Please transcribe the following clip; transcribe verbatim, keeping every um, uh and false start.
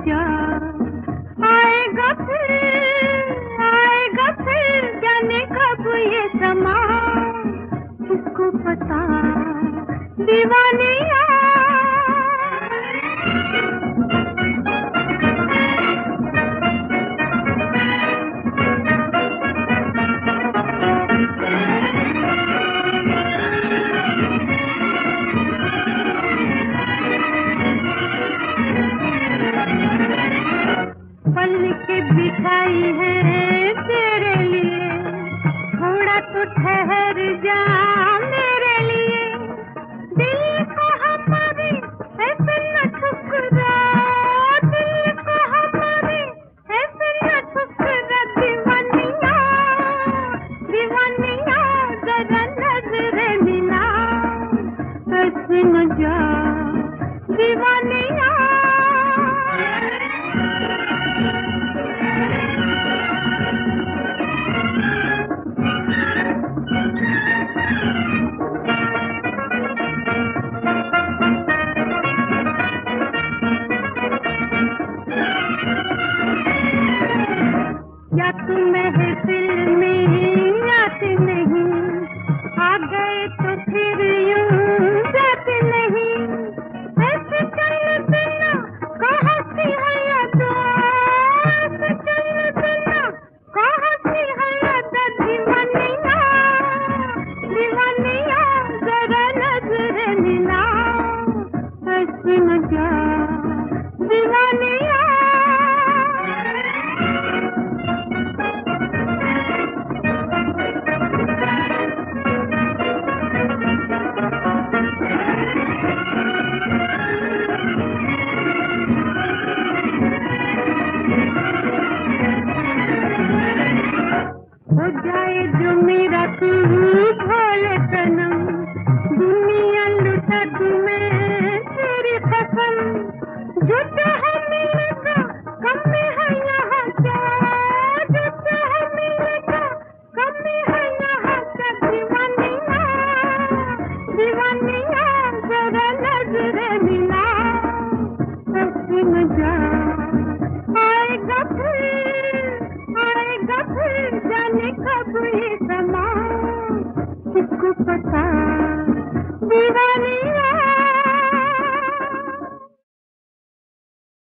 जा, आएगा फिर, आएगा फिर, जाने कब ये समा, किसको पता दीवानिया। पल के बिछाई है तेरे लिए, थोड़ा तो ठहर जा मेरे लिए, दिल कहाँ पावे ऐसे न ठुकरा, दिल कहाँ पावे ऐसे न ठुकरा, दीवानिया दीवानिया जरा नजर मिला, ऐसे न जा दीवानिया। या तुम महफिल में आते नहीं, आ गए तो फिर यूं जाते नहीं, ऐसे चलते ना कहाँ सी है यादा, ऐसे चलते ना कहाँ सी है यादा, दीवानिया दीवानिया जरा नजर मिला, ऐसे न जा दीवानिया। हो जाए जो मेरा तू भोले सनम, दुनिया लुटा तुम्हें तेरी कसम, जो चाहे मिलेगा कम है यहाँ क्या, जो चाहे मिलेगा कम है यहाँ क्या, दीवानिया दीवानिया जरा नजर मिला, ऐसे न जा, आएगा फिर, आएगा फिर, जाने कब ये समा, किसको पता